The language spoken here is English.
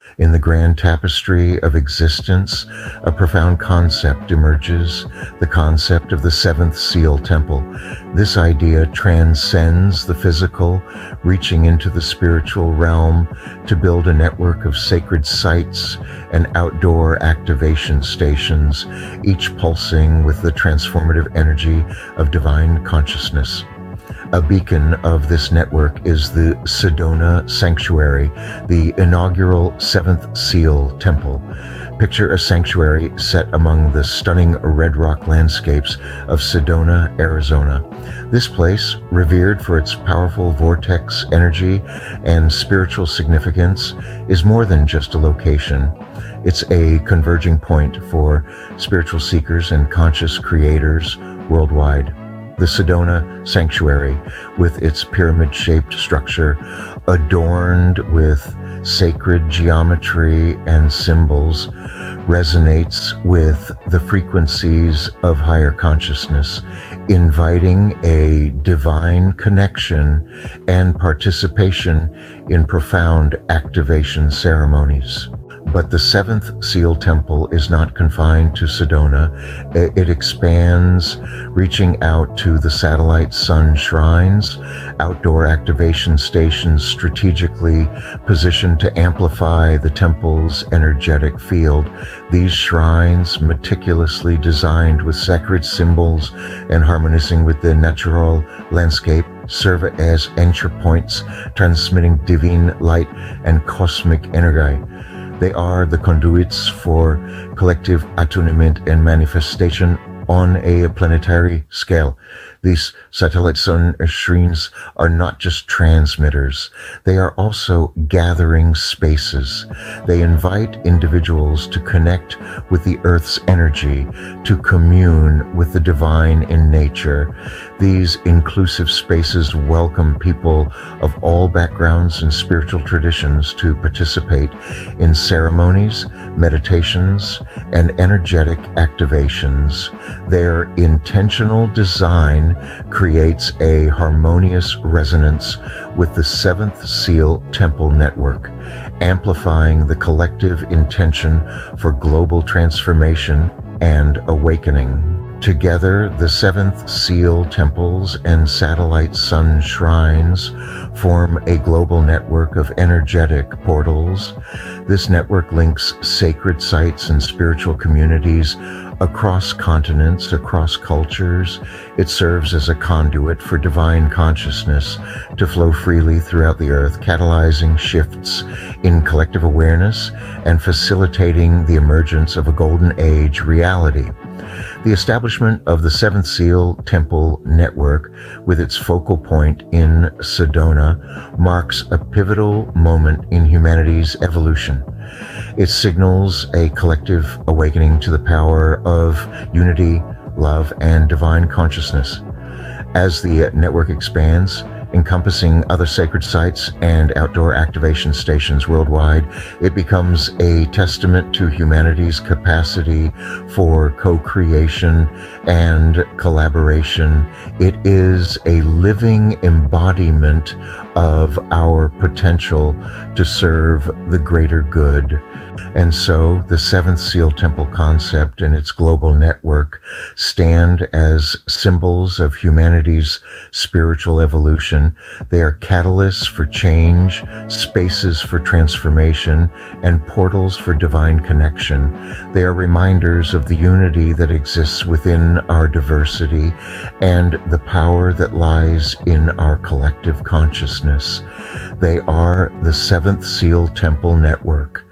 In the grand tapestry of existence, a profound concept emerges, the concept of the seventh seal temple. This idea transcends the physical, reaching into the spiritual realm to build a network of sacred sites and outdoor activation stations, each pulsing with the transformative energy of divine consciousness. A beacon of this network is the Sedona Sanctuary, the inaugural Seventh Seal Temple. Picture a sanctuary set among the stunning red rock landscapes of Sedona, Arizona. This place, revered for its powerful vortex energy and spiritual significance, is more than just a location. It's a converging point for spiritual seekers and conscious creators worldwide. The Sedona Sanctuary, with its pyramid-shaped structure, adorned with sacred geometry and symbols, resonates with the frequencies of higher consciousness, inviting a divine connection and participation in profound activation ceremonies. But the Seventh Seal Temple is not confined to Sedona. It expands, reaching out to the satellite sun shrines, outdoor activation stations strategically positioned to amplify the temple's energetic field. These shrines, meticulously designed with sacred symbols and harmonizing with the natural landscape, serve as anchor points, transmitting divine light and cosmic energy. They are the conduits for collective attunement and manifestation on a planetary scale. These satellite sun shrines are not just transmitters, they are also gathering spaces. They invite individuals to connect with the Earth's energy, to commune with the divine in nature. These inclusive spaces welcome people of all backgrounds and spiritual traditions to participate in ceremonies, meditations, and energetic activations. Their intentional design creates a harmonious resonance with the Seventh Seal Temple network, amplifying the collective intention for global transformation and awakening. Together, the Seventh Seal Temples and satellite sun shrines form a global network of energetic portals. This network links sacred sites and spiritual communities across continents, across cultures. It serves as a conduit for divine consciousness to flow freely throughout the earth, catalyzing shifts in collective awareness and facilitating the emergence of a golden age reality. The establishment of the Seventh Seal Temple network, with its focal point in Sedona, marks a pivotal moment in humanity's evolution. It signals a collective awakening to the power of unity, love, and divine consciousness. As the network expands, encompassing other sacred sites and outdoor activation stations worldwide, it becomes a testament to humanity's capacity for co-creation and collaboration. It is a living embodiment of our potential to serve the greater good. And so the Seventh Seal Temple concept and its global network stand as symbols of humanity's spiritual evolution. They are catalysts for change, spaces for transformation, and portals for divine connection. They are reminders of the unity that exists within our diversity and the power that lies in our collective consciousness. They are the Seventh Seal Temple network,